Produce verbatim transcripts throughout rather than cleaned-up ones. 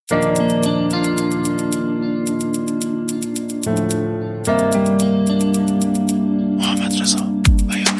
محمد رضا بیات.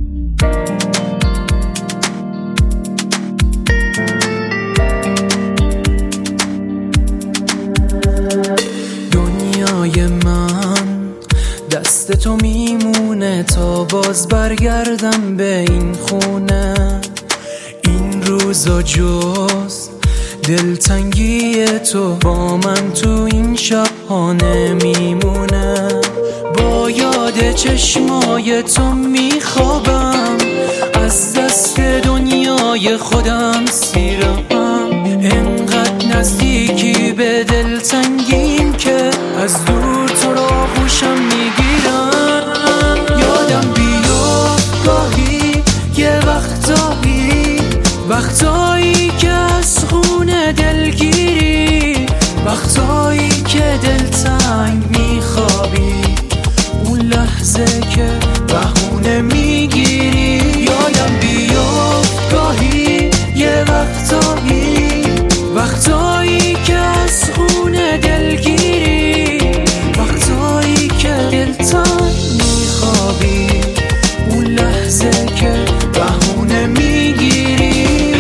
دنیای من دست تو میمونه تا باز برگردم به این خونه. این روزا جز دلتنگی تو با من تو این شب ها نمیمونه. با یاد چشمای تو میخوابم، از دست دنیای خودم سیرم. انقدر نزدیکی به دلتنگیم که از دور تو را خوشم میگیرم. یادم بیاد گاهی یه وقتایی، وقتایی که از خونه دلگیری، وقتایی که دلتنگ میخوابی، اون لحظه که بهونه میگیری. یادم بیاد گاهی یه وقتایی، وقتایی که از خونه دلگیری، وقتایی که دلتنگ میخوابی، اون لحظه که بهونه میگیری.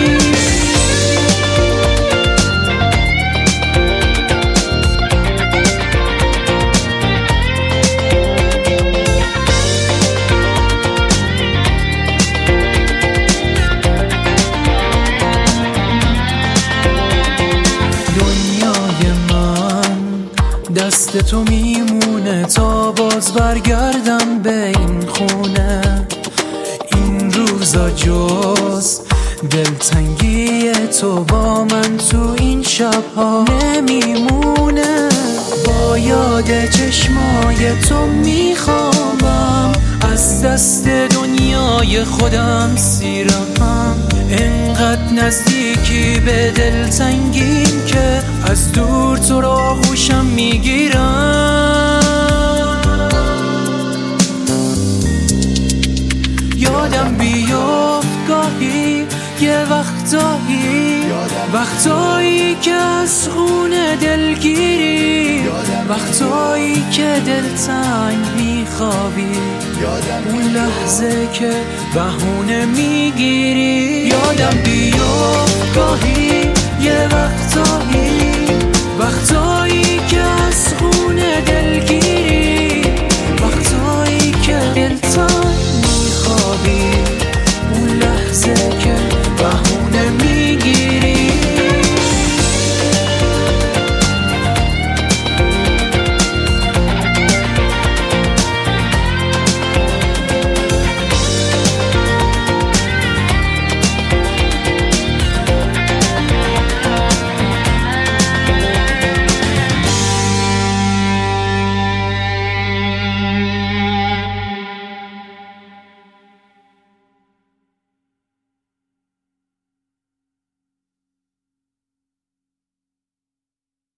دست تو میمونه تا باز برگردم به این خونه. این روزا جز دلتنگی تو با من تو این شبها نمیمونه. با یاد چشمای تو میخوابم، از دست دنیای خودم سیرم. انقدر نزدیکی به دلتنگیم که از دور تو را خوشم میگیرم. یادم بیافت گاهی یه وقتایی، وقتایی که از خونه دلگیری، وقتایی که دلتنگ میخوابی، اون لحظه که بهونه میگیری. یادم بیافت گاهی